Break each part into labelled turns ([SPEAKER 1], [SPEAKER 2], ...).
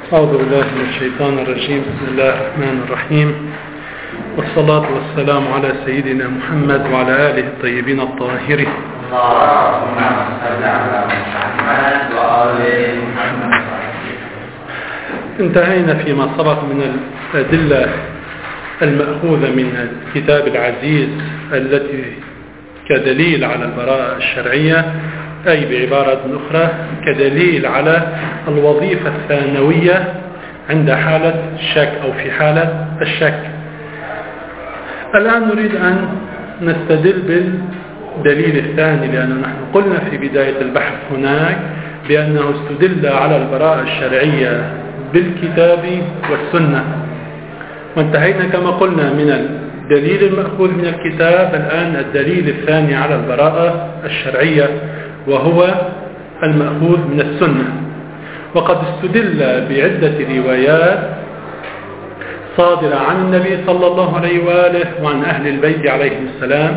[SPEAKER 1] أعوذ بالله من الشيطان الرجيم. بسم الله الرحمن الرحيم، والصلاة والسلام على سيدنا محمد وعلى آله الطيبين الطاهرين.
[SPEAKER 2] اللهم صل على محمد وآل محمد.
[SPEAKER 1] انتهينا فيما سبق من الأدلة المأخوذة من الكتاب العزيز التي كدليل على البراءة الشرعية، أي بعبارة أخرى كدليل على الوظيفة الثانوية عند حالة الشك أو في حالة الشك. الآن نريد أن نستدل بالدليل الثاني، لأنه نحن قلنا في بداية البحث هناك بأنه استدل على البراءة الشرعية بالكتاب والسنة، وانتهينا كما قلنا من الدليل المأخوذ من الكتاب. الآن الدليل الثاني على البراءة الشرعية وهو المأخوذ من السنة. وقد استدل بعدة روايات صادرة عن النبي صلى الله عليه وآله وعن أهل البيت عليهم السلام،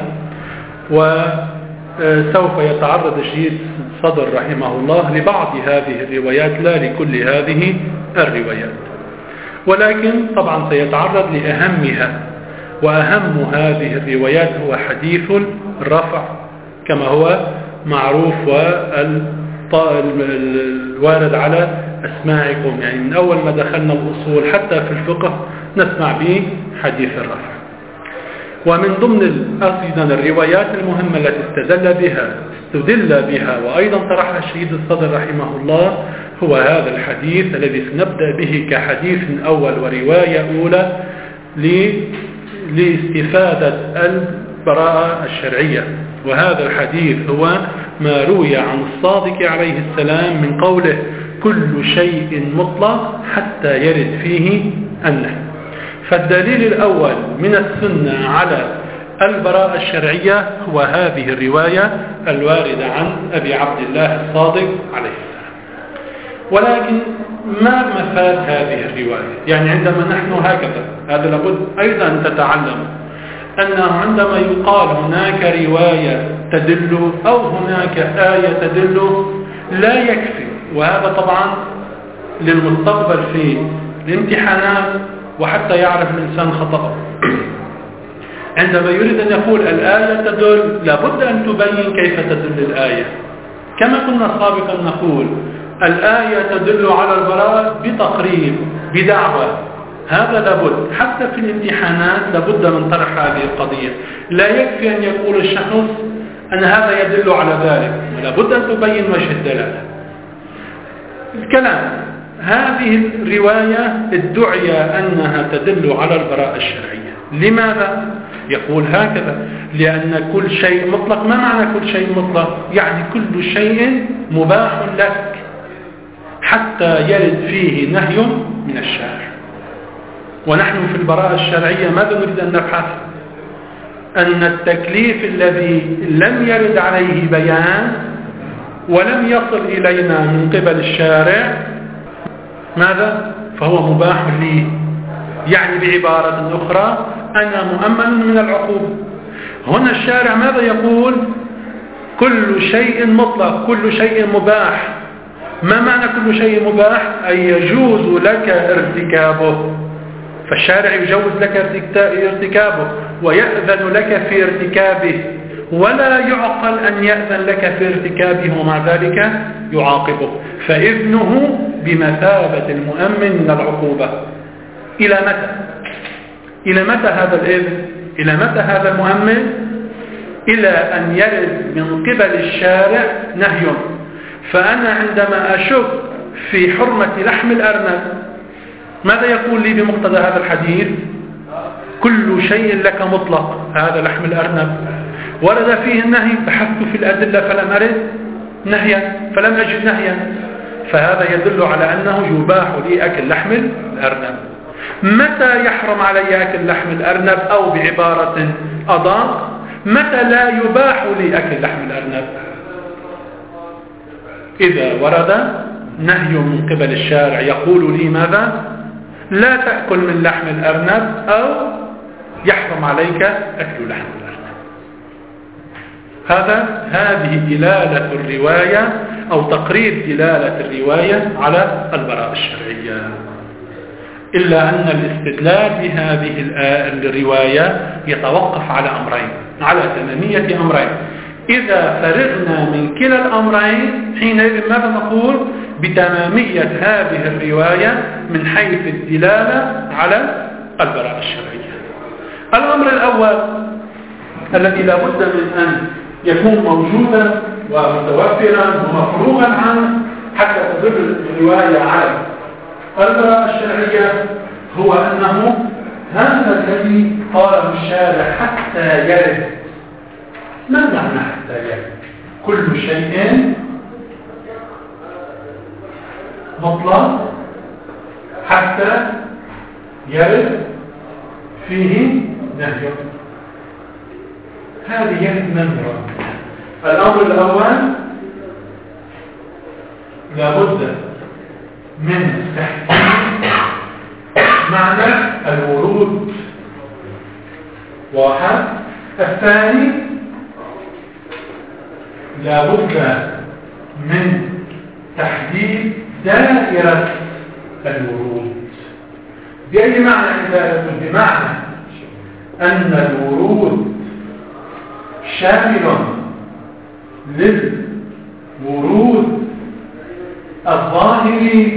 [SPEAKER 1] وسوف يتعرض الشيخ صدر رحمه الله لبعض هذه الروايات لا لكل هذه الروايات، ولكن طبعا سيتعرض لأهمها، وأهم هذه الروايات هو حديث الرفع كما هو معروف والوارد على أسماعكم، يعني من أول ما دخلنا الأصول حتى في الفقه نسمع به حديث الرفع. ومن ضمن أيضا الروايات المهمة التي استدل بها وأيضا طرحها الشيخ الصدر رحمه الله هو هذا الحديث الذي سنبدأ به كحديث أول ورواية أولى لاستفادة البراءة الشرعية. وهذا الحديث هو ما روي عن الصادق عليه السلام من قوله: كل شيء مطلق حتى يرد فيه النهي. فالدليل الأول من السنة على البراءة الشرعية هو هذه الرواية الواردة عن أبي عبد الله الصادق عليه السلام. ولكن ما مفاد هذه الرواية؟ يعني عندما نحن هكذا، هذا لابد أيضا أن تتعلم أنه عندما يقال هناك رواية تدل أو هناك آية تدل لا يكفي، وهذا طبعا للمستقبل في الامتحانات وحتى يعرف الإنسان خطأه. عندما يريد أن يقول الآية تدل لابد أن تبين كيف تدل الآية. كما كنا سابقا نقول الآية تدل على البراءة بتقرير بدعوة، هذا لابد حتى في الامتحانات لابد من طرح هذه القضية. لا يكفي أن يقول الشخص أن هذا يدل على ذلك، لابد أن تبين وجه الدلالة. الكلام هذه الرواية ادعي أنها تدل على البراءة الشرعية. لماذا؟ يقول هكذا: لأن كل شيء مطلق. ما معنى كل شيء مطلق؟ يعني كل شيء مباح لك حتى يرد فيه نهي من الشارع. ونحن في البراءة الشرعية ماذا نريد أن نبحث؟ أن التكليف الذي لم يرد عليه بيان ولم يصل إلينا من قبل الشارع ماذا؟ فهو مباح لي. يعني بعبارة أخرى أنا مؤمن من العقوبة. هنا الشارع ماذا يقول؟ كل شيء مطلق، كل شيء مباح. ما معنى كل شيء مباح؟ أي يجوز لك ارتكابه. فالشارع يجوز لك ارتكابه ويأذن لك في ارتكابه، ولا يعقل أن يأذن لك في ارتكابه ومع ذلك يعاقبه. فإذنه بمثابة المؤمن من العقوبة. إلى متى؟ إلى متى هذا الإذن؟ إلى متى هذا المؤمن؟ إلى أن يرد من قبل الشارع نهي. فأنا عندما أشك في حرمة لحم الأرنب ماذا يقول لي بمقتضى هذا الحديث؟ كل شيء لك مطلق، هذا لحم الأرنب ورد فيه النهي، بحثت في الأدلة فلم أرد نهيا، فلم أجد نهيا، فهذا يدل على أنه يباح لي أكل لحم الأرنب. متى يحرم علي أكل لحم الأرنب؟ أو بعبارة أدق، متى لا يباح لي أكل لحم الأرنب؟ إذا ورد نهي من قبل الشارع يقول لي ماذا؟ لا تأكل من لحم الأرنب، أو يحرم عليك أكل لحم الأرنب. هذه دلالة الرواية أو تقرير دلالة الرواية على البراءة الشرعية. إلا أن الاستدلال بهذه الرواية يتوقف على أمرين، على تمامية أمرين. إذا فرغنا من كلا الأمرين حينئذ ماذا نقول؟ بتمامية هذه الرواية من حيث الدلالة على البراءة الشرعية. الأمر الأول الذي لا بد من أن يكون موجودا ومتوفرا ومفروغا عنه حتى تدل الرواية على البراءة الشرعية هو أنه هذا الذي قاله الشارع حتى يرد. ما معنى حتى يرد؟ كل شيء مطلق حتى يرد فيه نهي. هذه النمرة. الأمر الأول لابد من تحديد معنى الورود، واحد. الثاني لابد من تحديد دائرة الورود. بأي معنى دائرة؟ بمعنى أن الورود شامل للورود الظاهر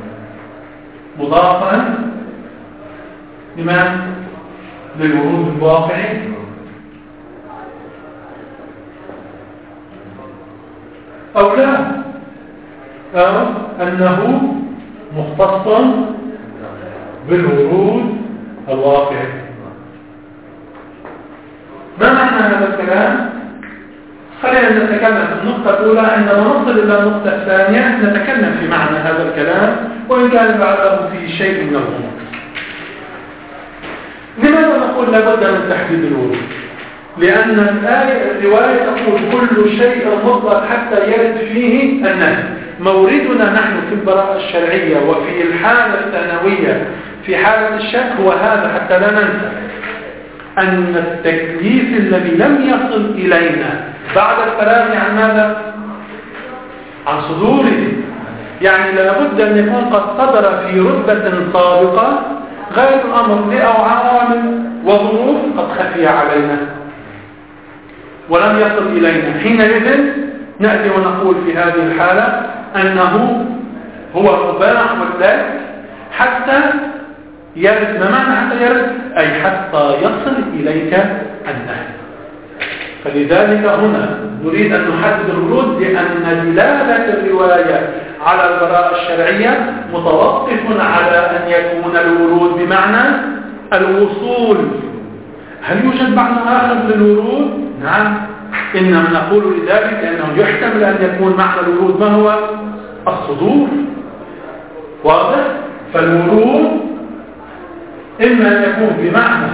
[SPEAKER 1] مضافا لمن؟ للورود الواقعي، أو لا، أو أنه مختص بالورود الواقعي. ما معنى هذا الكلام؟ خلينا نتكلم في النقطة الأولى. عندما نصل إلى النقطة الثانية نتكلم في معنى هذا الكلام وإن كان بعده في شيء من الغموض. لماذا نقول لابد من تحديد الورود؟ لأن الرواية تقول كل شيء مطلق حتى يرد فيه النهي. موردنا نحن في البراءة الشرعية وفي الحالة الثانوية في حالة الشك هو هذا، حتى لا ننسى أن التكليف الذي لم يصل إلينا بعد الفراغ عن ماذا؟ عن صدوره. يعني لابد أن يكون قد صدر في رتبة سابقة غير الأمر لعوامل وظروف قد خفي علينا ولم يصل إلينا. حينئذ نأتي ونقول في هذه الحالة أنه هو مباح لك حتى يرد. ما معنى حتى يرد؟ أي حتى يصل إليك النهي. فلذلك هنا نريد أن نحدد الورود لأن دلالة الرواية على البراءة الشرعية متوقف على أن يكون الورود بمعنى الوصول. هل يوجد معنى آخر للورود؟ نعم، إنما نقول لذلك لأنه يحتمل أن يكون معنى الورود ما هو؟ الصدور. واضح؟ فالورود إما أن يكون بمعنى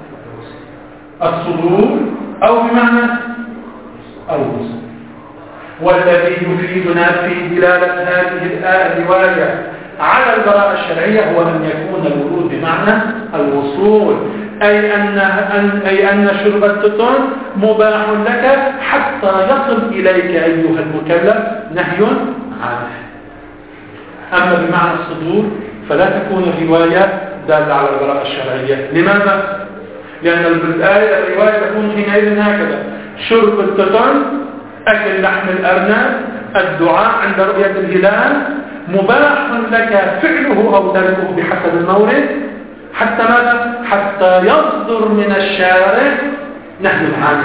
[SPEAKER 1] الصدور أو بمعنى الوصول. والذي يفيدنا في دلالة هذه الرواية على البراءة الشرعية هو أن يكون الورود بمعنى الوصول، أي أن شرب التتر مباح لك حتى يصل إليك أيها المكلف نهي عنه. أما بمعنى الصدور فلا تكون الرواية دالة على البراءة الشرعية. لماذا؟ لأن الرواية تكون حينئذ هكذا: شرب التتر، أكل لحم الأرنب، الدعاء عند رؤية الهلال، مباح لك فعله أو تركه بحسب المورد حتى ماذا؟ حتى يصدر من الشارع نهي عنه.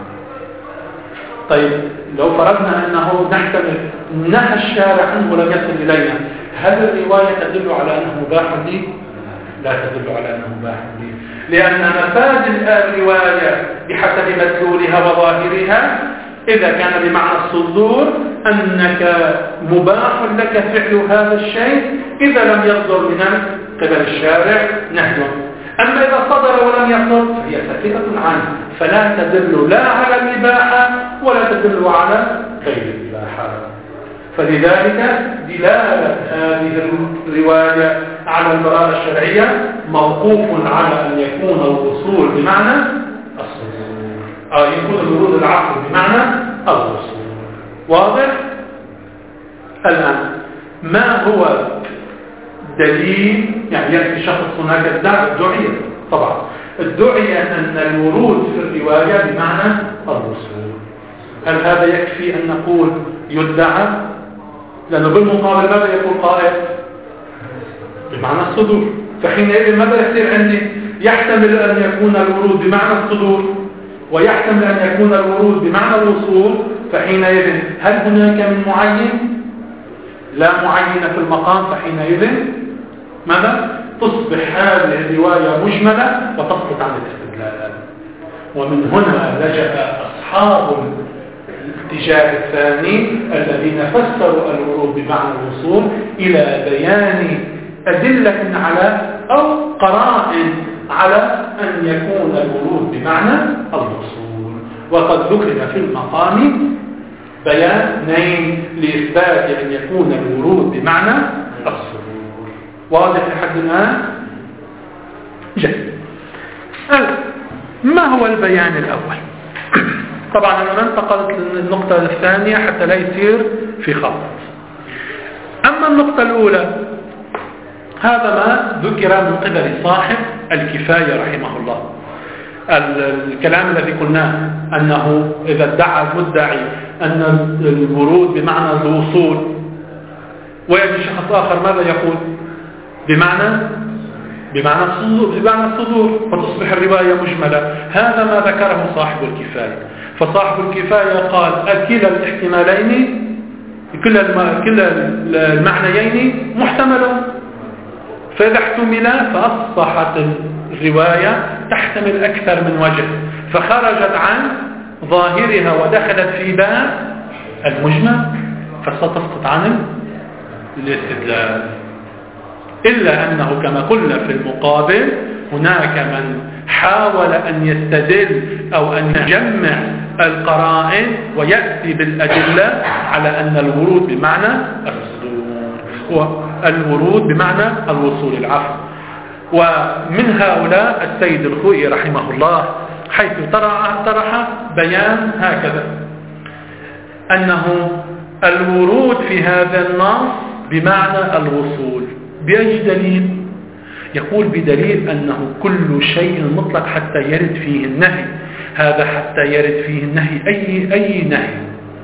[SPEAKER 1] طيب لو فرضنا أنه نحتمل نهى الشارع عنه ولم يصل إلينا، هل الرواية تدل على أنه مباح لي؟ لا تدل على أنه مباح لي، لأن مفاد الرواية بحسب مدلولها وظاهرها إذا كان بمعنى الصدور أنك مباح لك فعل هذا الشيء إذا لم يصدر من قبل الشارع نهي. أما إذا صدر ولم يصدر فهي ساكتة عنه، فلا تدل لا على الإباحة ولا تدل على غير الإباحة. فلذلك دلالة هذه الرواية على البراءة الشرعية موقوف على أن يكون الوصول بمعنى الصدور. يكون الورود العقل بمعنى الوصول. واضح؟ الآن ما هو دليل؟ يعني يأتي شخص هناك الدعية، طبعا الدعية أن الورود في الرواية بمعنى الوصول. هل هذا يكفي أن نقول يدعى؟ لأنه بالمقابل ماذا يقول قائل؟ بمعنى الصدور. فحينئذ ماذا يصير عندي؟ يحتمل أن يكون الورود بمعنى الصدور ويحتمل أن يكون الورود بمعنى الوصول. فحينئذ هل هناك من معين؟ لا معين في المقام. فحينئذ ماذا؟ تصبح هذه الرواية مجملة وتسقط عن الاستدلال. ومن هنا لجأ أصحاب الاتجاه الثاني الذين فسروا الورود بمعنى الوصول إلى بيان أدلة على أو قرائن على أن يكون الورود بمعنى الوصول. وقد ذكر في المقام بيانين لإثبات أن يكون الورود بمعنى الصدور. واضح لحد الآن؟ جيد. ما هو البيان الأول؟ طبعا أنا ما انتقلت للنقطة الثانية حتى لا يصير في خلط. أما النقطة الأولى هذا ما ذكر من قبل صاحب الكفاية رحمه الله. الكلام الذي قلناه أنه إذا ادعى المدعي أن الورود بمعنى الوصول ويجي شخص آخر ماذا يقول؟ بمعنى الصدور فتصبح الرواية مجملة. هذا ما ذكره صاحب الكفاية. فصاحب الكفاية قال كلا الاحتمالين كلا المعنيين محتملون، فإذا احتملا فأصبحت الرواية تحتمل أكثر من وجه، فخرجت عن ظاهرها ودخلت في باب المجمل فستسقط عن الاستدلال. إلا أنه كما قلنا في المقابل هناك من حاول أن يستدل أو أن يجمع القرائن ويأتي بالأدلة على أن الورود بمعنى الصدور والورود بمعنى الوصول العفو. ومن هؤلاء السيد الخوئي رحمه الله، حيث طرح بيان هكذا أنه الورود في هذا النص بمعنى الوصول. بأي دليل؟ يقول بدليل أنه كل شيء مطلق حتى يرد فيه النهي. هذا حتى يرد فيه النهي أي نهي؟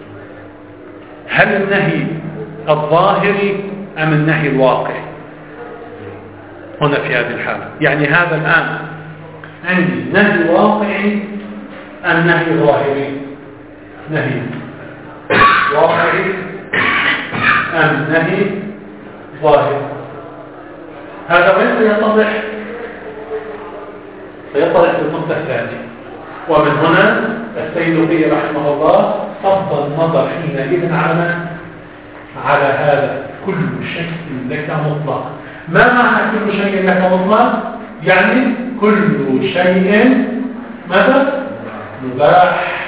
[SPEAKER 1] هل النهي الظاهري أم النهي الواقعي؟ هنا في هذه الحالة يعني هذا الآن عندي نهي واقعي أم نهي ظاهري؟ نهي واقعي أم نهي ظاهري؟ هذا وين سيتضح؟ سيتضح في النقطة الثانية. ومن هنا السيد رحمه الله صب النظر حينئذ على هذا كل شيء لك مطلق. ما معنى كل شيء لك مطلق؟ يعني كل شيء ماذا؟ مباح.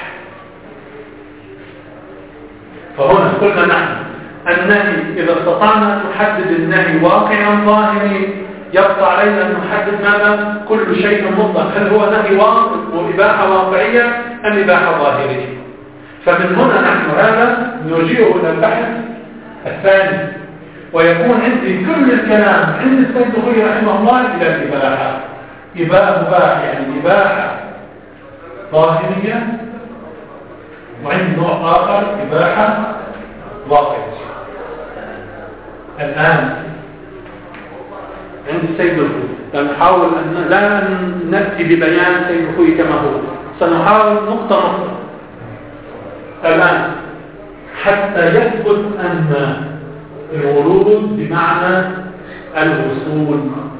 [SPEAKER 1] فهنا قلنا نحن النهي إذا استطعنا أن نحدد النهي واقعا ظاهري يبقى علينا أن نحدد ماذا؟ كل شيء مطلق، هل هو نهي وإباحة واقعية أم إباحة ظاهرية؟ فمن هنا نحن هذا نرجعه إلى البحث الثاني، ويكون عندي كل الكلام عند السيد الخوئي رحمه الله إلى الإباحة. مباح يعني إباحة ظاهرية، وعند نوع آخر إباحة واقعية. الآن عند السيد الخوئي نحاول أن لا نأتي ببيان السيد الخوئي كما هو، سنحاول نقطة الآن حتى يثبت أن الورود بمعنى الوصول.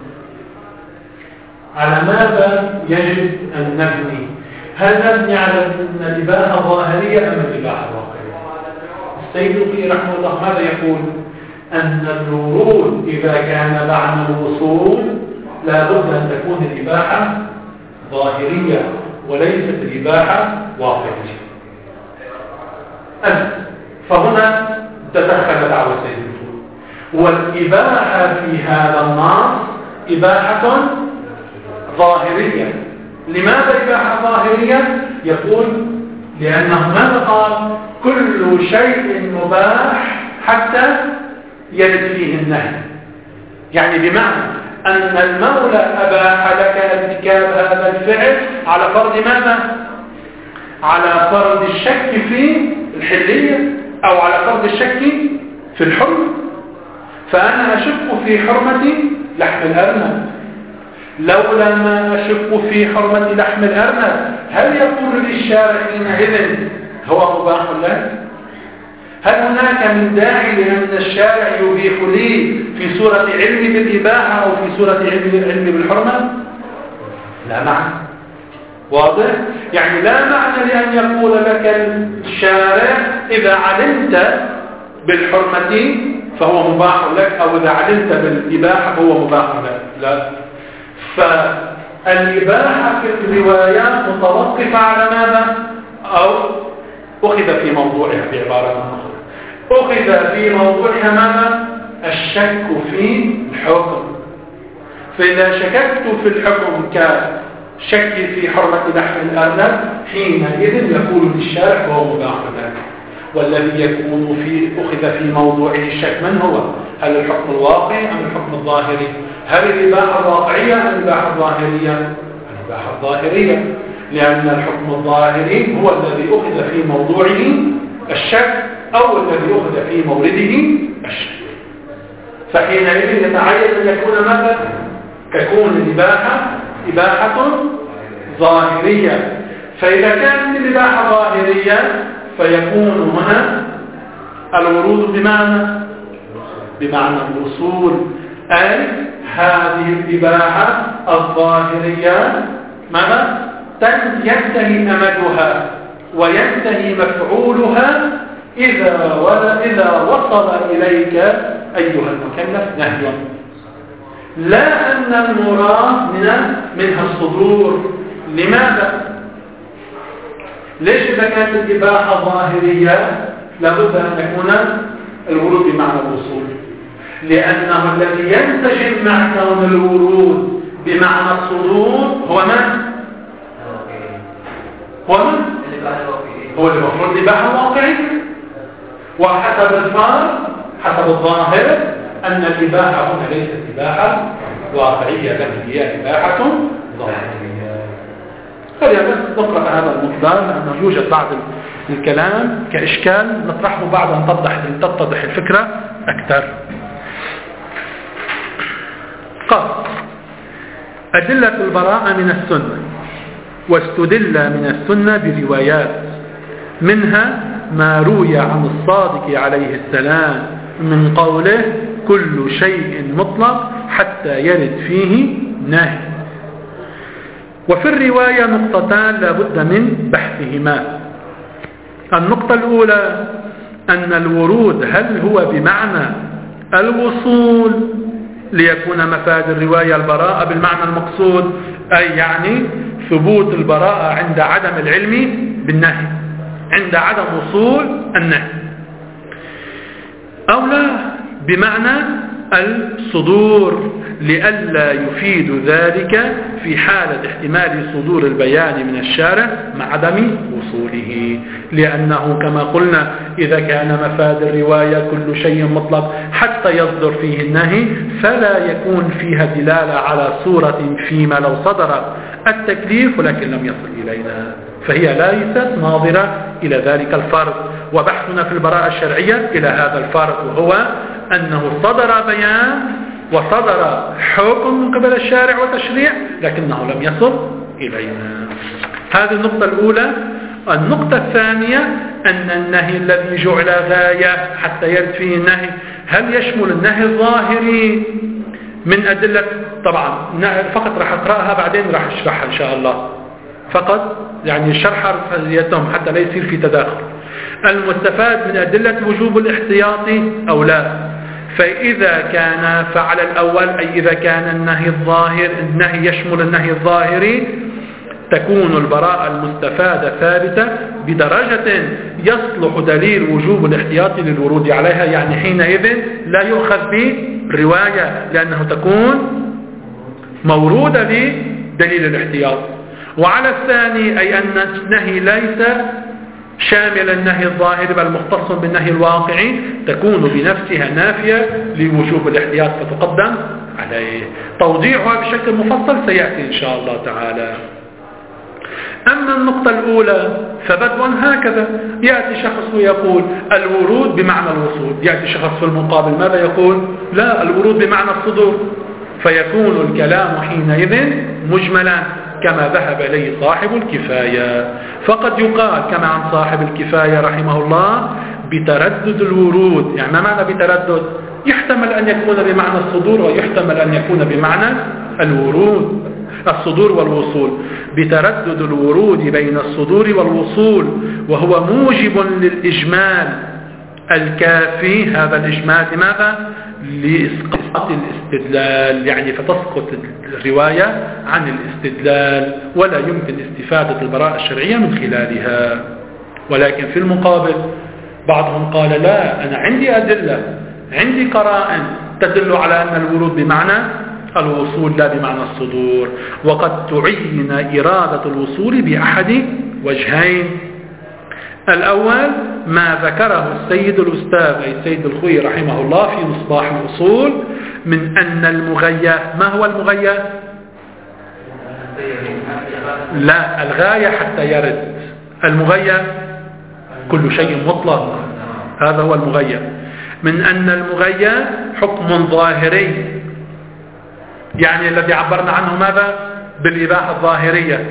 [SPEAKER 1] على ماذا يجب أن نبني؟ هل نبني على أن الإباحة ظاهرية أم الإباحة واقعية؟ السيد الخوئي رحمه الله ماذا يقول؟ أن الورود إذا كان معنى الوصول لا بد أن تكون الإباحة ظاهرية وليست الإباحة واقعية. فهنا تدخل دعوة السيد الخوئي، والإباحة في هذا النص إباحة ظاهرية. لماذا إباحة ظاهرية؟ يقول لأنه ماذا قال؟ كل شيء مباح حتى يرد فيه النهي. يعني بمعنى أن المولى أباح لك ارتكاب هذا الفعل على فرض ماذا؟ على فرض الشك في الحلية أو على فرض الشك في الحرمة. فأنا أشك في حرمة لحم الأرنب، لولا ما أشك في حرمة لحم الأرنب هل يقول للشارع حينئذ هو مباح لك؟ هل هناك من داعي لأن الشارع يبيح لي في صورة علم بالإباحة أو في صورة علم بالحرمة؟ لا معنى. واضح؟ يعني لا معنى لأن يقول لك الشارع إذا علمت بالحرمة فهو مباح لك، أو إذا علمت بالإباحة فهو مباح لك. لا. فالإباحة في الروايات متوقفة على ماذا؟ أو أخذ في موضوعها بعبارة أخرى، أخذ في موضوعها ماذا؟ الشك في الحكم. فإذا شككت في الحكم كشك في حرمة لحم الأرنب حينئذ يقول للشارع فهو مباح لك. والذي يكون أخذ في موضوعه الشك من هو؟ هل الحكم الواقعي أم الحكم الظاهري؟ هل الإباحة الواقعية أم الإباحة الظاهرية؟ الإباحة الظاهرية، لأن الحكم الظاهري هو الذي أخذ في موضوعه الشك أو الذي أخذ في مورده الشك. فحينئذ يتعين أن يكون ماذا؟ تكون الإباحة إباحة ظاهرية. فإذا كانت الإباحة ظاهرية فيكون هنا الورود بمعنى الوصول، أي هذه الإباحة الظاهرية ماذا؟ ينتهي أمدها وينتهي مفعولها إذا وصل إليك أيها المكلف نهي. لا أن المراد منها الصدور. لماذا؟ ليش إذا كانت الإباحة ظاهرية لابد أن يكون الورود بمعنى الوصول؟ لأنه الذي ينتجم مع كون الورود بمعنى الصدور هو من؟ هو المفروض الإباحة واقعية. وحسب الفرق حسب الظاهر أن الإباحة هنا ليست إباحة واقعية بل هي إباحة ظاهرية. خلينا بس نقرأ هذا المقدار لأنه يوجد بعض الكلام كإشكال نطرحه بعد أن تتضح الفكرة أكثر. قال أدلة البراءة من السنة، واستدل من السنة بروايات، منها ما روي عن الصادق عليه السلام من قوله كل شيء مطلق حتى يرد فيه نهي. وفي الرواية نقطتان لا بد من بحثهما. النقطة الأولى أن الورود هل هو بمعنى الوصول ليكون مفاد الرواية البراءة بالمعنى المقصود، أي يعني ثبوت البراءة عند عدم العلم بالنهي، عند عدم وصول النهي، أو لا بمعنى الصدور لئلا يفيد ذلك في حالة احتمال صدور البيان من الشارع مع عدم وصوله. لأنه كما قلنا إذا كان مفاد الرواية كل شيء مطلق حتى يصدر فيه النهي فلا يكون فيها دلالة على صورة فيما لو صدر التكليف ولكن لم يصل إلينا، فهي ليست ناظرة إلى ذلك الفرض. وبحثنا في البراءة الشرعية إلى هذا الفرض، وهو أنه صدر بيان وصدر حكم من قبل الشارع وتشريع لكنه لم يصل إلينا. هذه النقطة الأولى. النقطة الثانية أن النهي الذي جعل غاية حتى يرد فيه النهي هل يشمل النهي الظاهري من أدلة؟ طبعا فقط راح أقرأها بعدين راح أشرحها إن شاء الله، فقط يعني الشرح يتم حتى لا يصير في تداخل. المستفاد من أدلة وجوب الاحتياط أو لا. فإذا كان فعل الأول أي إذا كان النهي الظاهر النهي يشمل النهي الظاهري تكون البراءة المستفادة ثابتة بدرجة يصلح دليل وجوب الاحتياط للورود عليها، يعني حينئذ لا يؤخذ بالرواية لأنه تكون مورودة بدليل الاحتياط. وعلى الثاني أي أن النهي ليس شامل النهي الظاهر بل مختص بالنهي الواقعي تكون بنفسها نافية لوجوب الاحتياط فتقدم عليه. توضيحها بشكل مفصل سيأتي إن شاء الله تعالى. أما النقطة الأولى فبدوا هكذا، يأتي شخص ويقول الورود بمعنى الوصول، يأتي شخص في المقابل ماذا يقول؟ لا، الورود بمعنى الصدور، فيكون الكلام حينئذ مجملا كما ذهب إليه صاحب الكفاية. فقد يقال كما عن صاحب الكفاية رحمه الله بتردد الورود. يعني ما معنى بتردد؟ يحتمل أن يكون بمعنى الصدور ويحتمل أن يكون بمعنى الورود، الصدور والوصول، بتردد الورود بين الصدور والوصول، وهو موجب للإجمال الكافي. هذا الإجمال لماذا؟ لإسقاط الاستدلال، يعني فتسقط الرواية عن الاستدلال ولا يمكن استفادة البراءة الشرعية من خلالها. ولكن في المقابل بعضهم قال لا، أنا عندي أدلة، عندي قرائن تدل على أن الورود بمعنى الوصول لا بمعنى الصدور، وقد تعين إرادة الوصول بأحد وجهين. الأول ما ذكره السيد الأستاذ أي السيد الخوي رحمه الله في مصباح الأصول من أن المغية، ما هو المغية؟ لا، الغاية حتى يرد. المغية كل شيء مطلق، هذا هو المغية. من أن المغية حكم ظاهري، يعني الذي عبرنا عنه ماذا؟ بالإباحة الظاهرية.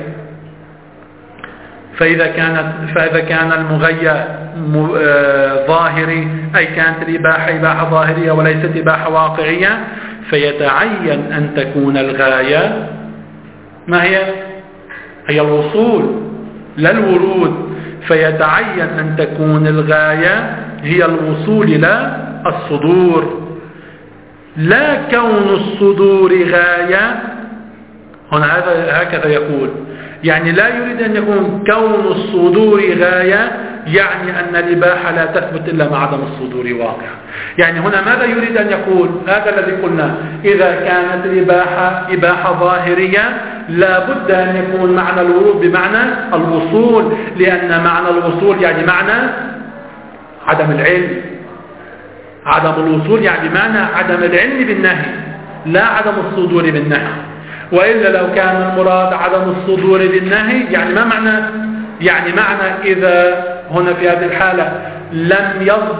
[SPEAKER 1] فإذا كان المغية ظاهري أي كانت الإباحة إباحة ظاهرية وليست إباحة واقعية، فيتعين أن تكون الغاية ما هي؟ هي الوصول لا الورود. فيتعين أن تكون الغاية هي الوصول لا الصدور، لا كون الصدور غاية. هنا هكذا يقول، يعني لا يريد أن يكون كون الصدور غاية يعني أن الإباحة لا تثبت إلا مع عدم الصدور واقع. يعني هنا ماذا يريد أن يقول؟ هذا الذي قلنا، إذا كانت الإباحة إباحة ظاهرية لا بد أن يكون معنى الورود بمعنى الوصول، لأن معنى الوصول يعني معنى عدم العلم. عدم الوصول يعني بمعنى عدم العلم بالنهي لا عدم الصدور بالنهي. وإلا لو كان المراد عدم الصدور بالنهي يعني ما معنى؟ يعني معنى إذا هنا في هذه الحالة لم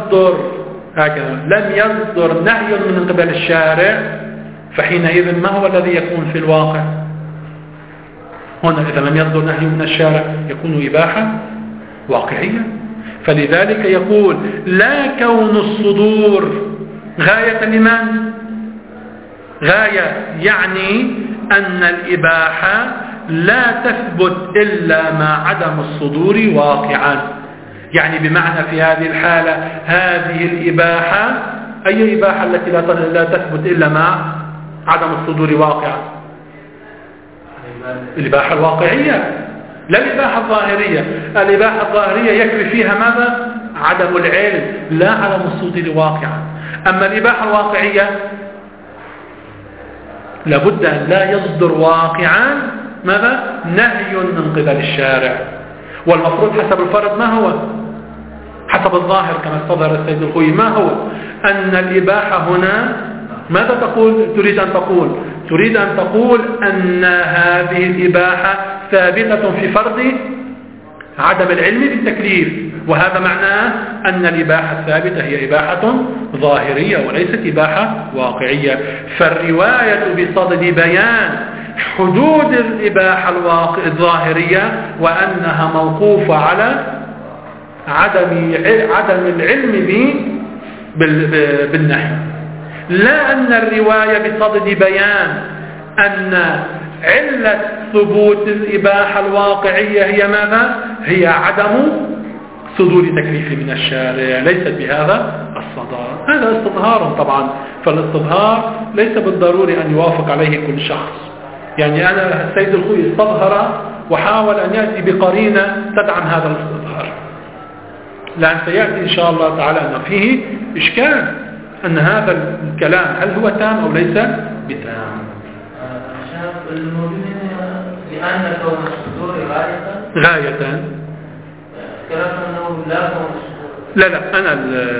[SPEAKER 1] يصدر نهي من قبل الشارع، فحينئذ ما هو الذي يكون في الواقع؟ هنا إذا لم يصدر نهي من الشارع يكون إباحة واقعية. فلذلك يقول لا كون الصدور غاية لمن؟ غاية يعني أن الإباحة لا تثبت إلا مع عدم الصدور واقعا. يعني بمعنى في هذه الحالة هذه الإباحة أي إباحة التي لا تثبت إلا مع عدم الصدور واقعا؟ الإباحة الواقعية لا الإباحة الظاهرية. الإباحة الظاهرية يكفي فيها ماذا؟ عدم العلم لا عدم الصدور واقعا. أما الإباحة الواقعية لابد أن لا يصدر واقعا ماذا؟ نهي من قبل الشارع. والمفروض حسب الفرض ما هو؟ حسب الظاهر كما استظهر السيد الخوي ما هو؟ أن الإباحة هنا ماذا تقول؟ تريد أن تقول أن هذه الإباحة ثابتة في فرض عدم العلم بالتكليف، وهذا معناه أن الإباحة الثابتة هي إباحة ظاهرية وليست إباحة واقعية. فالرواية بصدد بيان حدود الإباحة الظاهرية وأنها موقوفة على عدم العلم بالنهي، لا أن الرواية بصدد بيان أن علة ثبوت الإباحة الواقعية هي ماذا؟ هي عدم صدور تكليف من الشارع، ليست بهذا الصدار. هذا استظهار طبعا، فالاستظهار ليس بالضروري أن يوافق عليه كل شخص. يعني أنا السيد الخوي استظهر وحاول أن يأتي بقرينة تدعم هذا الاستظهار، لأن سيأتي إن شاء الله تعالى أن فيه إشكال أن هذا الكلام هل هو تام أو ليس بتام.
[SPEAKER 2] المؤمنين لأن كون الصدور
[SPEAKER 1] غاية
[SPEAKER 2] كلام أنه لا كون الصدور
[SPEAKER 1] لا أنا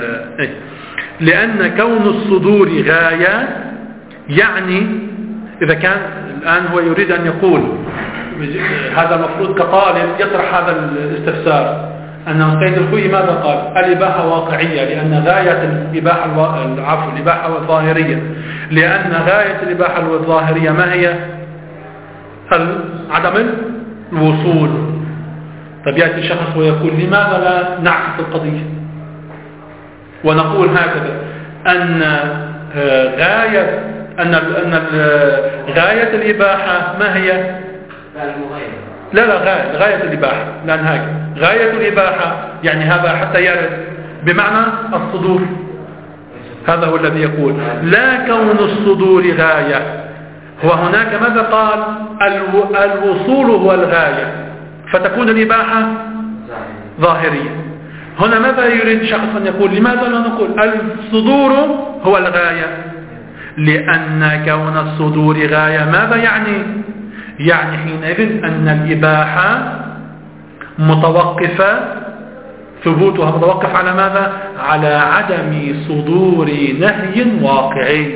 [SPEAKER 1] لأن كون الصدور غاية، يعني إذا كان الآن هو يريد أن يقول هذا المفروض كطالب يطرح هذا الاستفسار، أن سيد الخوي ماذا قال؟ الإباحة واقعية، لأن غاية الإباحة الظاهرية، لأن غاية الإباحة الظاهرية ما هي؟ عدم الوصول. طب يأتي شخص ويقول لماذا لا نعكس القضية ونقول هكذا أن غاية الإباحة ما هي؟ لا غاية الإباحة، لأن هكذا غاية الإباحة يعني هذا حتى يرد بمعنى الصدور. هذا هو الذي يقول لا كون الصدور غاية. وهناك ماذا قال؟ الوصول هو الغاية، فتكون الإباحة ظاهرية. هنا ماذا يريد شخص أن يقول؟ لماذا لا نقول الصدور هو الغاية؟ لأن كون الصدور غاية ماذا يعني؟ يعني حينئذ أن الإباحة متوقفة، ثبوتها متوقف على ماذا؟ على عدم صدور نهي واقعي.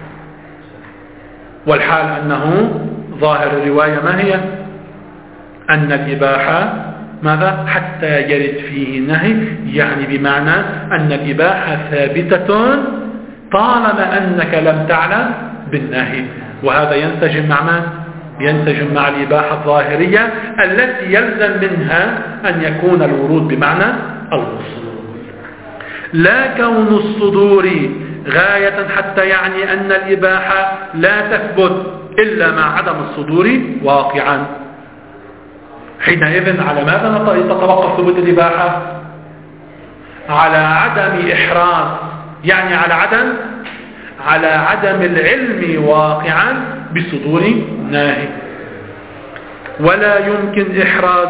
[SPEAKER 1] والحال أنه ظاهر الرواية ما هي؟ أن الإباحة ماذا؟ حتى يرد فيه نهي، يعني بمعنى أن الإباحة ثابتة طالما أنك لم تعلم بالنهي. وهذا ينسجم مع من؟ ينسجم مع الإباحة الظاهرية التي يلزم منها أن يكون الورود بمعنى الوصول. لا كون الصدور غاية حتى يعني أن الإباحة لا تثبت إلا مع عدم الصدور واقعا. حينئذ على ماذا يتوقف ثبوت الإباحة؟ على عدم إحراز، يعني على عدم العلم واقعا بصدور ناهي. ولا يمكن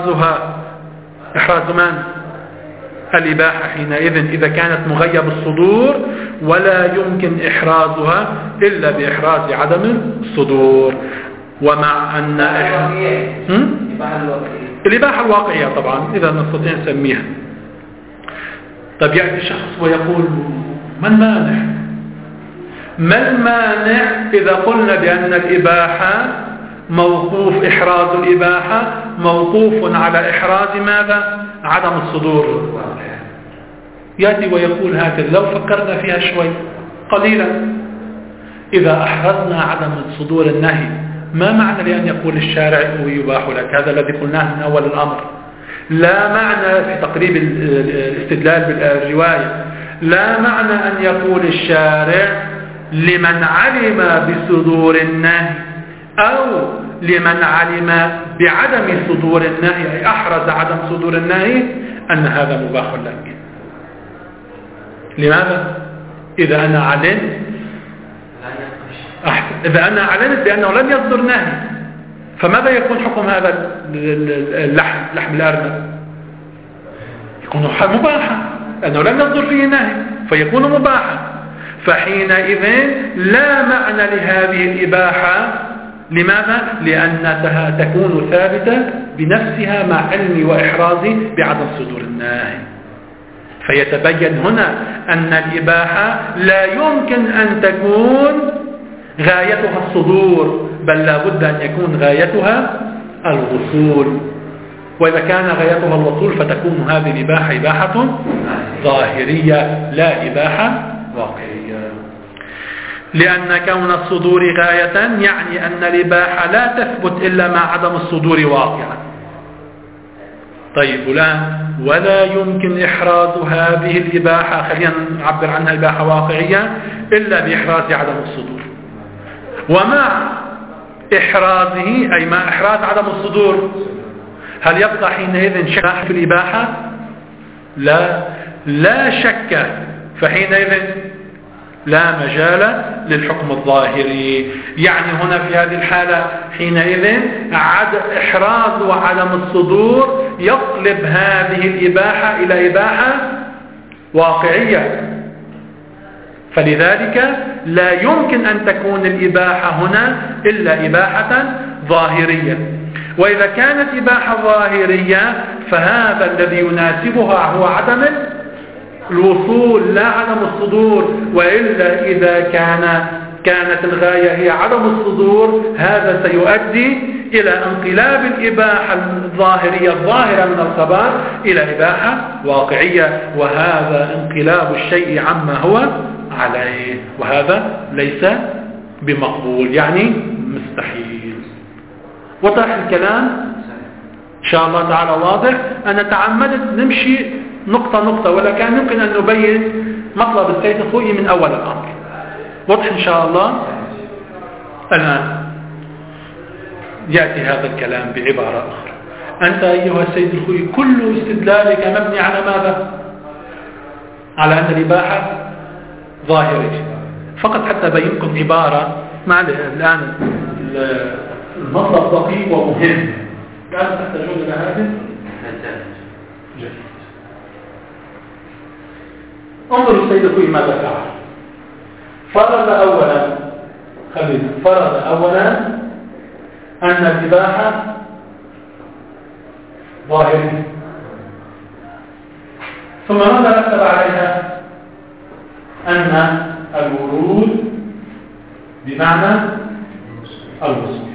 [SPEAKER 1] إحراز من؟ الإباحة حينئذ إذا كانت مغيب الصدور، ولا يمكن إحرازها إلا بإحراز عدم الصدور. ومع أن الإباحة الواقعية طبعا إذا نستطيع نسميها. طب يأتي شخص ويقول ما المانع؟ ما المانع إذا قلنا بأن الإباحة موقوف، إحراز الإباحة موقوف على إحراز ماذا؟ عدم الصدور. يأتي ويقول هكذا لو فكرنا فيها شوي قليلا، إذا أحرزنا عدم صدور النهي ما معنى لأن يقول الشارع ويباح لك؟ هذا الذي قلناه من أول الأمر. لا معنى في تقريب الاستدلال بالرواية، لا معنى أن يقول الشارع لمن علم بصدور النهي أو لمن علم بعدم صدور النهي، أي أحرز عدم صدور النهي، أن هذا مباح لك. لماذا؟ إذا أنا علمت بأنه لم يصدر نهي، فماذا يكون حكم هذا لحم الأرنب؟ يكون مباحا، لأنه لم يصدر فيه نهي فيكون مباحا. فحينئذ لا معنى لهذه الإباحة. لماذا؟ لأنها تكون ثابتة بنفسها مع علم وإحراز بعدم صدور النهي. فيتبين هنا أن الإباحة لا يمكن أن تكون غايتها الصدور، بل لا بد أن يكون غايتها الوصول. وإذا كان غايتها الوصول فتكون هذه الإباحة إباحة ظاهرية لا إباحة واقعية. لأن كون الصدور غاية يعني أن الإباحة لا تثبت إلا مع عدم الصدور واقعا. طيب ولا يمكن إحراز هذه الإباحة، خلينا نعبر عنها إباحة واقعية، إلا بإحراز عدم الصدور. ومع إحرازه أي مع إحراز عدم الصدور هل يبقى حينئذ شك في الإباحة؟ لا شك. فحينئذ لا مجال للحكم الظاهري. يعني هنا في هذه الحالة حينئذ إحراز وعدم الصدور يقلب هذه الإباحة إلى إباحة واقعية. فلذلك لا يمكن أن تكون الإباحة هنا إلا إباحة ظاهرية. وإذا كانت إباحة ظاهرية فهذا الذي يناسبها هو عدم الوصول لا عدم الصدور. وإلا إذا كانت الغاية هي عدم الصدور هذا سيؤدي إلى انقلاب الإباحة الظاهرية الظاهرة من الخبر إلى إباحة واقعية، وهذا انقلاب الشيء عما هو عليه، وهذا ليس بمقبول، يعني مستحيل. وضح الكلام إن شاء الله تعالى واضح. أنا تعمدت نمشي نقطة نقطة، ولا كان يمكن أن نبين مطلب السيد الخوئي من أول الأمر. واضح إن شاء الله. الآن يأتي هذا الكلام بعبارة أخرى. أنت أيها السيد الخوئي كل استدلالك مبني على ماذا؟ على أن الإباحة ظاهرية فقط. حتى بينكم عبارة مع الآن المطلب دقيق ومهم، كان تحتاجون إلى هذه. انظروا السيد الخوئي ماذا فعل. فرض أولا أن الإباحة ظاهرية، ثم ماذا رتب عليها؟ أن الورود بمعنى الوصول،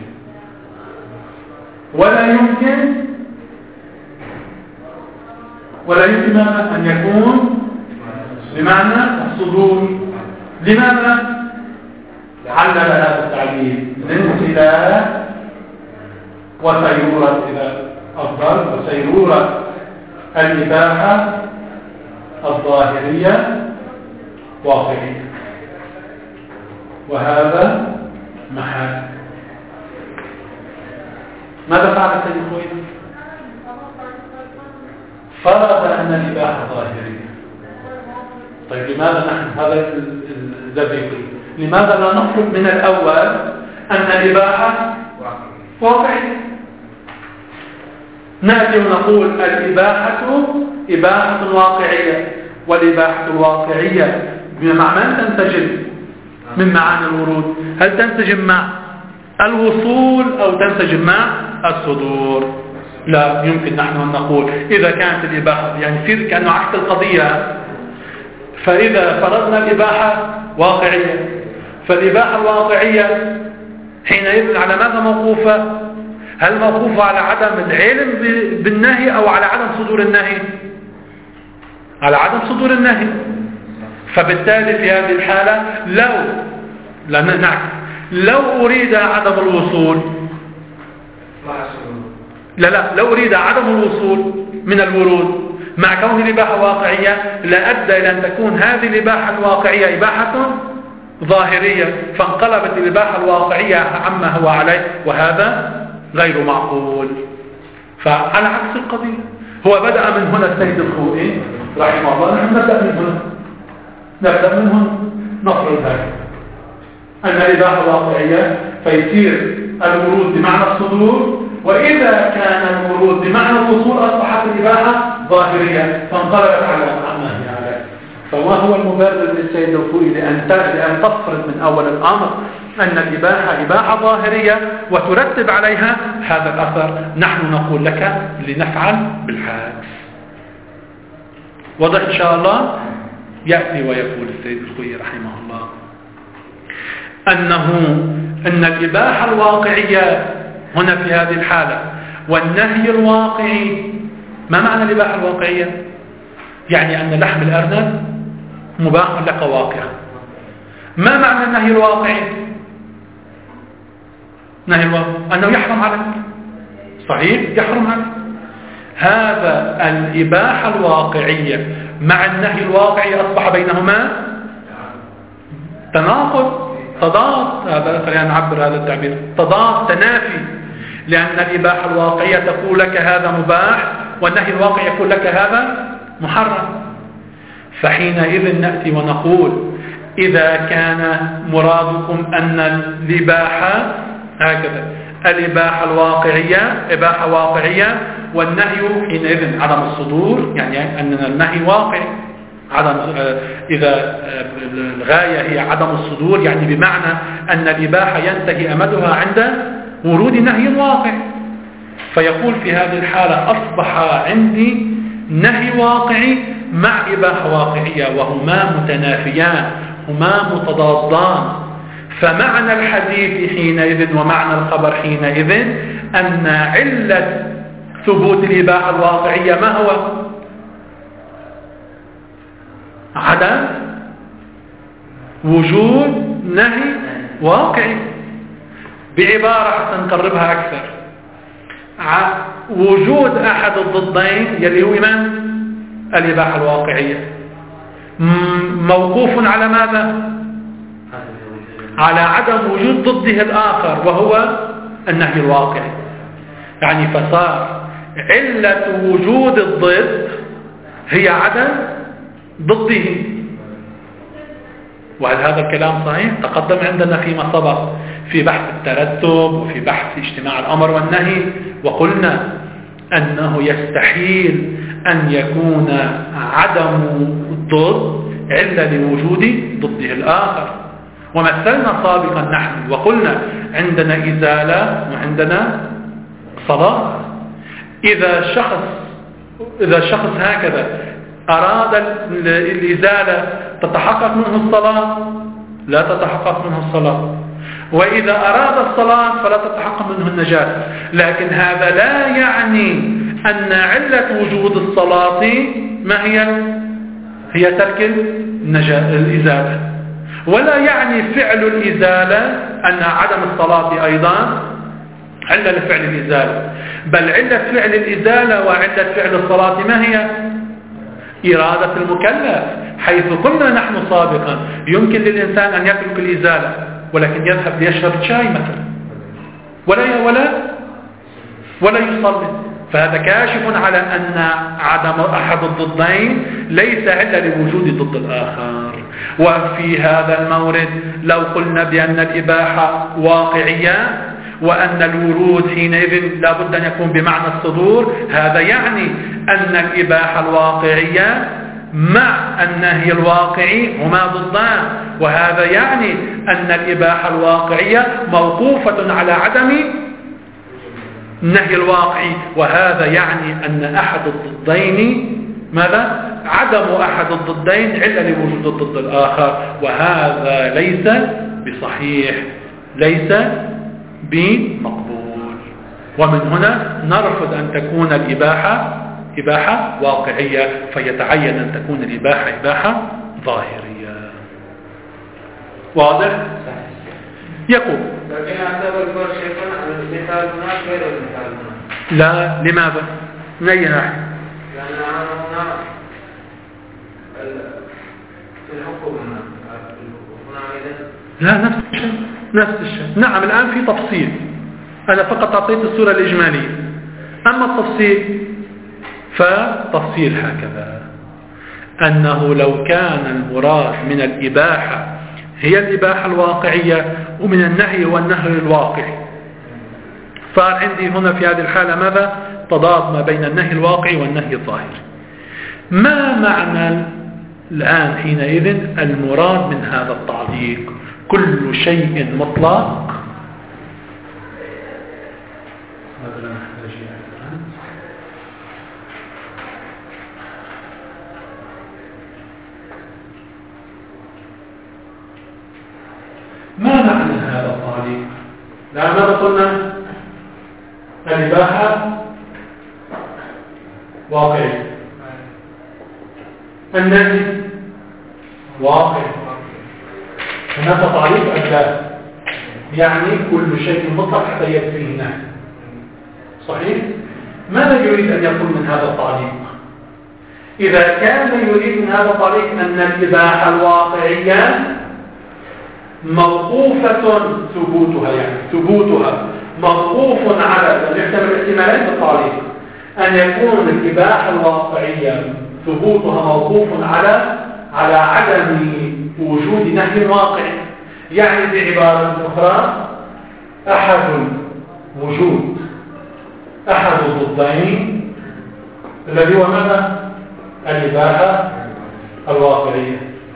[SPEAKER 1] ولا يمكن أن يكون بمعنى الصدور. لماذا؟ علل هذا التعليل للانسلاك وسيرورة إلى الضرب وسيرورة الإباحة الظاهرية واقعية، وهذا محال. ماذا فعل السيد الخوئي؟ فرض أن الإباحة ظاهرية. طيب لماذا نحن هذا الذي لماذا لا نطلب من الأول أن الإباحة واقعية؟ نأتي ونقول الإباحة إباحة واقعية، والإباحة الواقعية مع من تنسجم من معاني الورود؟ هل تنسجم مع الوصول أو تنسجم مع الصدور؟ لا يمكن نحن أن نقول إذا كانت الإباحة يعني في كأنه عكس القضية. فإذا فرضنا الإباحة واقعية فالإباحة الواقعية حينئذ على ماذا موقوفة؟ هل موقوفة على عدم العلم بالنهي أو على عدم صدور النهي؟ على عدم صدور النهي. فبالتالي في هذه الحالة لو أريد عدم الوصول لو أريد عدم الوصول من الورود مع كون الإباحة واقعية لأدى إلى أن تكون هذه الإباحة الواقعية إباحة ظاهرية، فانقلبت الإباحة الواقعية عما هو عليه، وهذا غير معقول. فعلى عكس القضية هو بدأ من هنا السيد الخوئي رحمه الله. نحن نبدأ من هنا نفرض هذا أن الإباحة واقعية فيصير الورود بمعنى الصدور، وإذا كان الورود بمعنى الوصول أصبحت الإباحة ظاهرية فانقلبت على عما هي عليه. فما هو المبرر للسيد الخوئي لأن تفرض من أول الأمر أن الإباحة إباحة ظاهرية وترتب عليها هذا الأثر؟ نحن نقول لك لنفعل بالعكس. واضح إن شاء الله. يأتي ويقول السيد الخوئي رحمه الله أن الإباحة الواقعية هنا في هذه الحالة والنهي الواقعي. ما معنى الإباحة الواقعية؟ يعني أن لحم الأرنب مباح لك واقعا. ما معنى النهي الواقعي؟ نهي الواقع أنه يحرم عليك. صحيح يحرم عليك. هذا الإباحة الواقعية مع النهي الواقعي أصبح بينهما تناقض، تضاد. هذا خلينا نعبر هذا التعبير، تضاد، تنافي. لأن الإباحة الواقعية تقول لك هذا مباح والنهي الواقعي يقول لك هذا محرم. فحينئذ نأتي ونقول إذا كان مرادكم أن الإباحة هكذا الإباحة الواقعية إباحة واقعية والنهي حينئذ عدم الصدور، يعني أن النهي واقع عدم إذا الغاية هي عدم الصدور، يعني بمعنى أن الإباحة ينتهي أمدها عند ورود نهي واقع. فيقول في هذه الحالة أصبح عندي نهي واقعي مع إباحة واقعية، وهما متنافيان، هما متضادان. فمعنى الحديث حينئذ ومعنى الخبر حينئذ أن علة ثبوت الإباحة الواقعية ما هو؟ عدم وجود نهي واقعي. بعبارة حتى نقربها أكثر، وجود أحد الضدين يلي هو من؟ الإباحة الواقعية موقوف على ماذا؟ على عدم وجود ضده الآخر وهو النهي الواقعي. يعني فصار علة وجود الضد هي عدم ضده. وهل هذا الكلام صحيح؟ تقدم عندنا فيما سبق في بحث الترتب وفي بحث اجتماع الأمر والنهي، وقلنا أنه يستحيل أن يكون عدم الضد علة لوجود ضده الآخر. ومثلنا سابقا نحن وقلنا عندنا إزالة وعندنا صلاة. إذا شخص هكذا أراد الإزالة تتحقق منه الصلاة؟ لا تتحقق منه الصلاة. وإذا أراد الصلاة فلا تتحقق منه النجاة. لكن هذا لا يعني أن علة وجود الصلاة ما هي ترك الإزالة، ولا يعني فعل الإزالة أن عدم الصلاة أيضا علة لفعل الإزالة، بل علة فعل الإزالة وعلة فعل الصلاة ما هي؟ إرادة المكلف. حيث قلنا نحن سابقا يمكن للإنسان أن يترك الإزالة ولكن يذهب ليشرب شاي مثلا ولا يصلي، فهذا كاشف على أن عدم أحد الضدين ليس علة لوجود ضد الآخر. وفي هذا المورد لو قلنا بأن الإباحة واقعية وأن الورود حينئذ لا بد أن يكون بمعنى الصدور، هذا يعني أن الإباحة الواقعية مع النهي الواقعي هما ضدان، وهذا يعني أن الإباحة الواقعية موقوفة على عدم النهي الواقعي، وهذا يعني أن أحد الضدين ماذا؟ عدم أحد الضدين علة لوجود الضد الآخر، وهذا ليس بصحيح، ليس بمقبول. ومن هنا نرفض أن تكون الإباحة إباحة واقعية، فيتعين أن تكون الإباحة إباحة ظاهرية. واضح؟ يقول
[SPEAKER 2] لكن أعتبر كل شيء المثال هنا غير المثال هنا.
[SPEAKER 1] لا، لماذا؟ من أي ناحية؟
[SPEAKER 2] لأن هنا في الحكم هنا
[SPEAKER 1] لا، نفس الشيء. نعم، الآن في تفصيل، أنا فقط أعطيت الصورة الإجمالية، أما التفصيل فتفصيل هكذا، أنه لو كان المراد من الإباحة هي الإباحة الواقعية ومن النهي هو النهي الواقعي، صار عندي هنا في هذه الحالة ماذا؟ تضاد ما بين النهي الواقعي والنهي الظاهري. ما معنى الآن حينئذ المراد من هذا التعليق؟ كل شيء مطلق ما معنى هذا التعليق؟ لا، ماذا قلنا؟ الإباحة واقعي، النهي واقعي. هناك تعليق أجزاء، يعني كل شيء مطلق حتى يكفيه نهي. صحيح؟ ماذا يريد أن يقول من هذا التعليق؟ إذا كان يريد من هذا التعليق أن الإباحة الواقعية موقوفة ثبوتها موقوف على يحتمل احتمالين بالتعليق، أن يكون الإباحة الواقعية ثبوتها موقوف على عدم وجود نهي واقعي. يعني بعبارة أخرى وجود أحد الضدين الذي هو ماذا؟ الإباحة الواقعية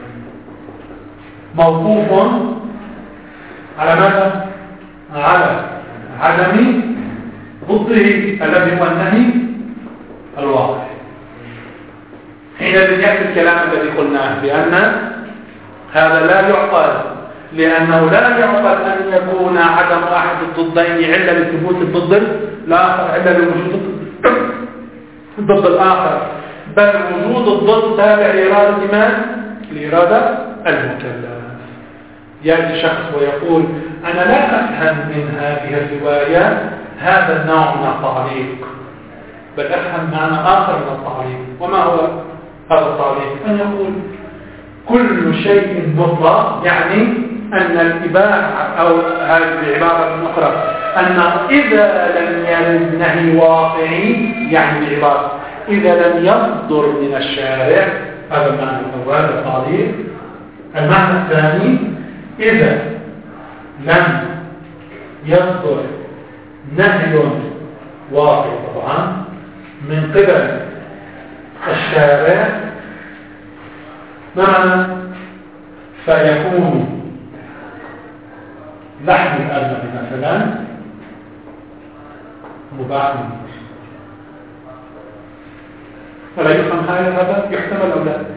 [SPEAKER 1] موقوف على ماذا؟ على عدم ضده الذي هو النهي الواقعي. حينئذ يأتي الكلام الذي قلناه بأن هذا لا يعقل، لأنه لا يعقل أن يكون عدم أحد الضدين علة لثبوت الضد الآخر، علة لوجود الضد الآخر، بل وجود الضد تابع لإرادة من؟ لإرادة المكلف. يأتي شخص ويقول أنا لا أفهم من هذه الرواية هذا النوع من التعليق، بل أفهم معنى آخر من التعليق. وما هو هذا التعليق؟ أن يقول كل شيء مطلق، يعني أن الإباحة أو هذه العبارة أخرى أن إذا لم يرد نهي واقعي، يعني بعبارة إذا لم يصدر من الشارع، هذا المعنى الأول التعليق. المعنى الثاني إذا لم يصدر نهي واقعي طبعا من قبل الشارع، معنى فيكون لحم الأرنب مثلا مباح، ولا يفهم هذا يحتمل أو لا.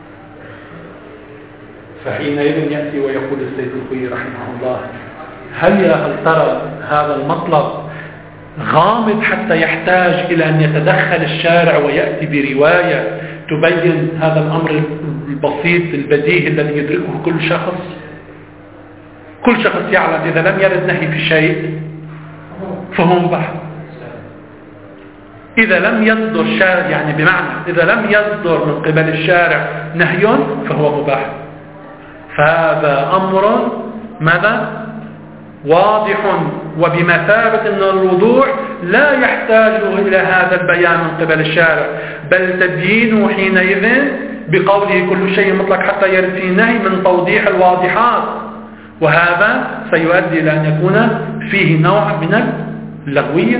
[SPEAKER 1] فحينئذ يأتي ويقول السيد الخوئي رحمه الله هل ترى هذا المطلب غامض حتى يحتاج إلى أن يتدخل الشارع ويأتي برواية تبين هذا الأمر البسيط البديهي الذي يدركه كل شخص؟ كل شخص يعلم إذا لم يرد نهي في شيء فهو مباح. إذا لم يصدر شارع، يعني بمعنى إذا لم يصدر من قبل الشارع نهي فهو مباح. فهذا أمر ماذا؟ واضح وبمثابة أن الوضوح لا يحتاج إلى هذا البيان من قبل الشارع، بل تبيينه حينئذ بقوله كل شيء مطلق حتى يرد فيه نهي من توضيح الواضحات، وهذا سيؤدي إلى أن يكون فيه نوع من اللغوية.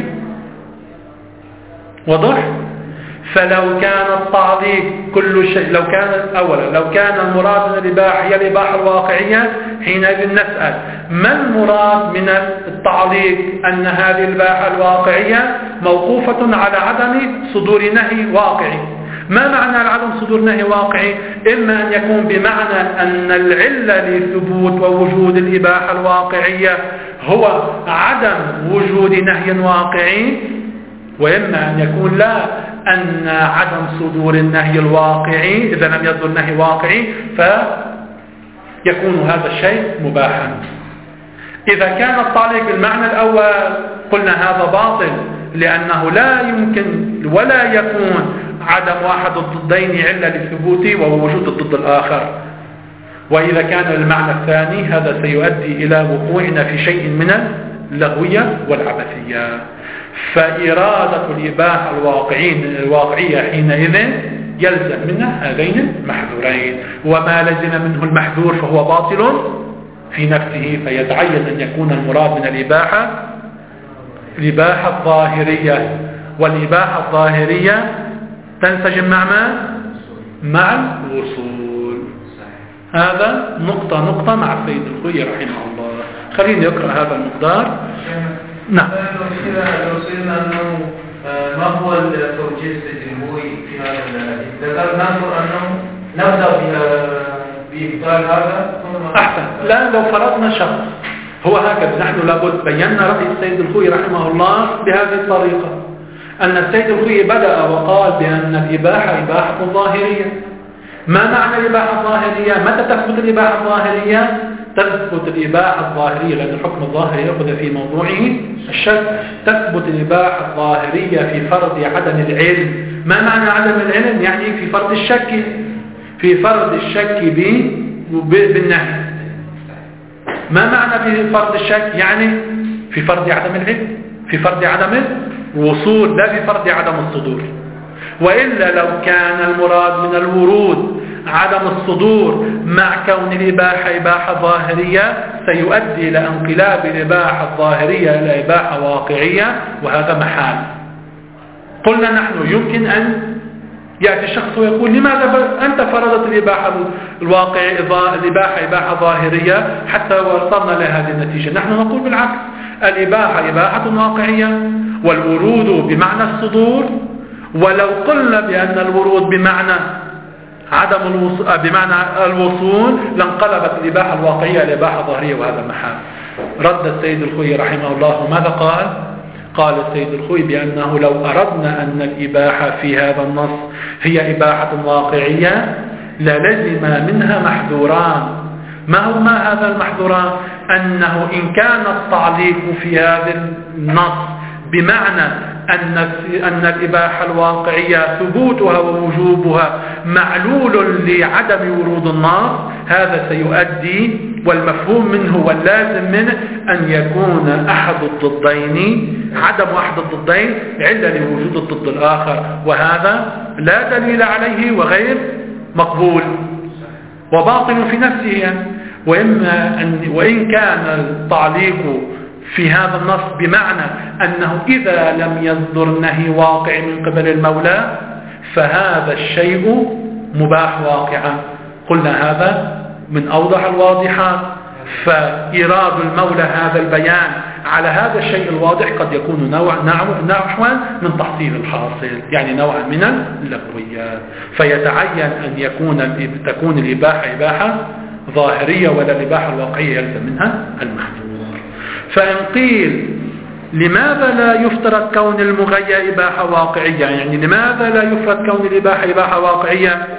[SPEAKER 1] واضح؟ فلو كان التعليق كل شيء، لو كان المراد من الإباحة هي الإباحة الواقعية، حينئذ نسأل ما المراد من التعليق أن هذه الإباحة الواقعية موقوفة على عدم صدور نهي واقعي. ما معنى عدم صدور نهي واقعي؟ إما أن يكون بمعنى أن العلة لثبوت ووجود الإباحة الواقعية هو عدم وجود نهي واقعي، وإما أن يكون لا، أن عدم صدور النهي الواقعي إذا لم يصدر نهي واقعي فيكون هذا الشيء مباحا. إذا كان التعليق بالمعنى الأول قلنا هذا باطل، لأنه لا يمكن ولا يكون عدم واحد الضدين علة للثبوت وهو وجود الضد الآخر. وإذا كان المعنى الثاني هذا سيؤدي إلى وقوعنا في شيء من اللغوية والعبثية. فإرادة الإباحة الواقعية حينئذ يلزم منها هذين المحذورين، وما لزم منه المحذور فهو باطل في نفسه، فيتعين أن يكون المراد من الإباحة الظاهرية، والإباحة الظاهرية تنسجم مع الوصول. هذا نقطة مع السيد الخوئي رحمه الله. خليني أقرأ هذا المقدار. نعم.
[SPEAKER 2] لو صرنا أنه ما هو التوجيه الجمهوري في هذا الحديث؟ ذكرنا أنه نبدأ بإبطال هذا.
[SPEAKER 1] أحسن. لا، لو فرضنا شخص هو هكذا، نحن لابد بينا رأي السيد الخوئي رحمه الله بهذه الطريقة، أن السيد الخوئي بدأ وقال بأن الإباحة إباحة ظاهرية. ما معنى الإباحة الظاهرية؟ متى تثبت الإباحة الظاهرية؟ تثبت الإباحة الظاهرية لأن الحكم الظاهري يأخذ في موضوعه الشك. تثبت الإباحة الظاهرية في فرض عدم العلم. ما معنى عدم العلم؟ يعني في فرض الشك، في فرض الشك بالنهي. ما معنى في فرض الشك؟ يعني في فرض عدم العلم، في فرض عدم الوصول، لا في فرض عدم الصدور. وإلا لو كان المراد من الورود عدم الصدور مع كون الإباحة إباحة ظاهرية سيؤدي إلى انقلاب الإباحة الظاهرية إلى إباحة واقعية، وهذا محال. قلنا نحن يمكن أن يأتي شخص ويقول لماذا أنت فرضت الإباحة الواقعية الإباحة إباحة ظاهرية حتى وصلنا لهذه النتيجة؟ نحن نقول بالعكس، الإباحة إباحة واقعية، والورود بمعنى الصدور، ولو قلنا بأن الورود بمعنى بمعنى الوصول لانقلبت الإباحة الواقعية إلى إباحة ظاهرية، وهذا محال. رد السيد الخوئي رحمه الله ماذا قال؟ قال السيد الخوئي بأنه لو أردنا أن الإباحة في هذا النص هي إباحة واقعية للزم منها محذوران. ما هذا المحذوران؟ أنه إن كان التعليق في هذا النص بمعنى أن الإباحة الواقعية ثبوتها ووجوبها معلول لعدم ورود النص، هذا سيؤدي والمفهوم منه واللازم منه أن يكون أحد الضدين عدم أحد الضدين علة لوجود الضد الآخر، وهذا لا دليل عليه وغير مقبول وباطل في نفسه. وإن كان التعليق في هذا النص بمعنى أنه إذا لم يصدر نهي واقع من قبل المولى فهذا الشيء مباح واقعا، قلنا هذا من أوضح الواضحات. فإيراد المولى هذا البيان على هذا الشيء الواضح قد يكون نوعا من تحصيل الحاصل، يعني نوعا من اللغويات. فيتعين أن تكون الإباحة إباحة ظاهرية ولا الإباحة الواقعية يلزم منها المحذور. فإن قيل لماذا لا يفترض كون المغيى إباحة واقعية، يعني لماذا لا يفرض كون الإباحة إباحة واقعية؟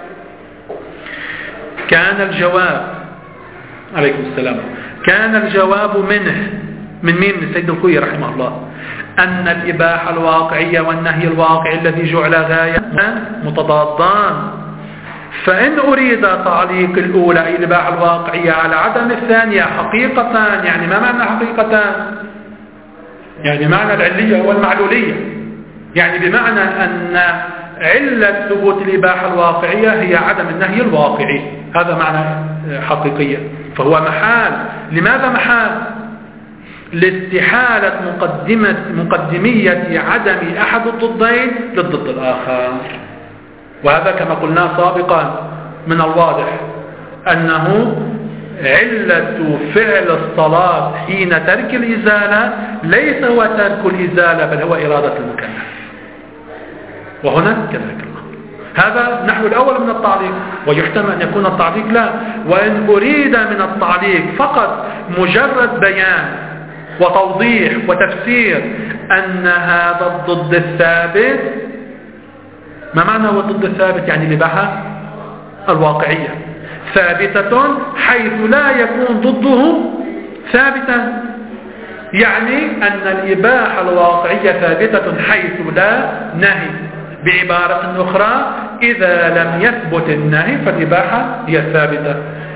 [SPEAKER 1] كان الجواب عليكم السلام كان الجواب من السيد الخوئي رحمه الله أن الإباحة الواقعية والنهي الواقعي الذي جعل غاية متضادان، فإن أريد تعليق الأولى أي الإباحة الواقعية على عدم الثانية حقيقة، يعني ما معنى حقيقة؟ يعني معنى العلية والمعلولية، يعني بمعنى أن علة ثبوت الإباحة الواقعية هي عدم النهي الواقعي، هذا معنى حقيقية. فهو محال. لماذا محال؟ لاستحالة مقدمية عدم أحد الضدين للضد الآخر، وهذا كما قلنا سابقا من الواضح أنه علة فعل الصلاة حين ترك الإزالة ليس هو ترك الإزالة بل هو إرادة المكلف، وهنا كذلك الأمر. هذا النحو الأول من التعليق، ويحتمل أن يكون التعليق لا. وإن أريد من التعليق فقط مجرد بيان وتوضيح وتفسير أن هذا الضد الثابت. ما معنى هو الضد الثابت؟ يعني الإباحة الواقعية ثابتة حيث لا يكون ضده ثابتا، يعني أن الإباحة الواقعية ثابتة حيث لا نهي. بعبارة أخرى إذا لم يثبت النهي فالإباحة هي ثابتة.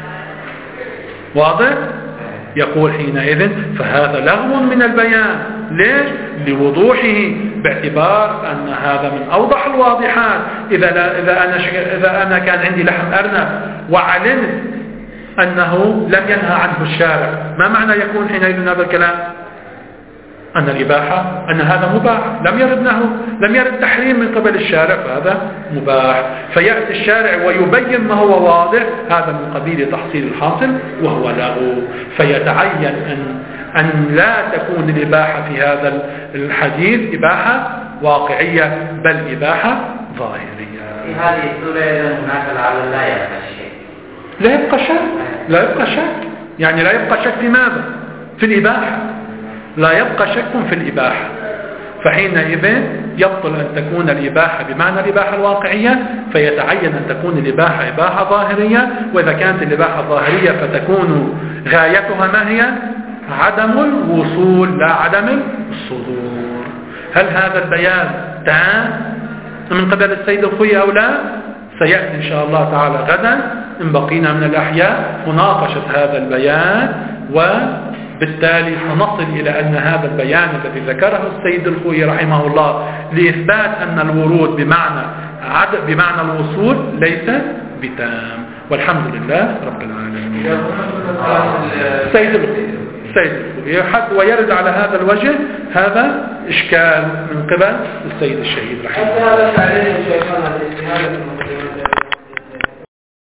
[SPEAKER 1] واضح؟ يقول حينئذ فهذا لغو من البيان. ليش؟ لوضوحه، باعتبار أن هذا من أوضح الواضحات. إذا أنا كان عندي لحم أرنب وعلمت أنه لم ينهى عنه الشارع، ما معنى يكون حينئذ هذا الكلام؟ أن الإباحة أن هذا مباح، لم يرد تحريم من قبل الشارع، فهذا مباح. فيأتي الشارع ويبين ما هو واضح، هذا من قبيل تحصيل الحاصل وهو لغو. فيتعين أن لا تكون الإباحة في هذا الحديث إباحة واقعية بل إباحة ظاهرية.
[SPEAKER 3] في هذه السورة هناك لعل لا يبقى شيء.
[SPEAKER 1] لا يبقى شك. يعني لا يبقى شك في ماذا؟ في الإباحة. لا يبقى شك في الإباحة. فحينئذ يبطل أن تكون الإباحة بمعنى الإباحة الواقعية، فيتعين أن تكون الإباحة إباحة ظاهرية. وإذا كانت الإباحة ظاهرية فتكون غايتها ما هي؟ عدم الوصول لا عدم الصدور. هل هذا البيان تام من قبل السيد الخوئي أو لا؟ سيأتي إن شاء الله تعالى غدا إن بقينا من الأحياء مناقشة هذا البيان، وبالتالي سنصل إلى أن هذا البيان الذي ذكره السيد الخوئي رحمه الله لإثبات أن الورود بمعنى الوصول ليس بتام. والحمد لله رب العالمين. السيد الخوئي ويرد على هذا الوجه هذا إشكال من قبل السيد الشهيد رحمه الله.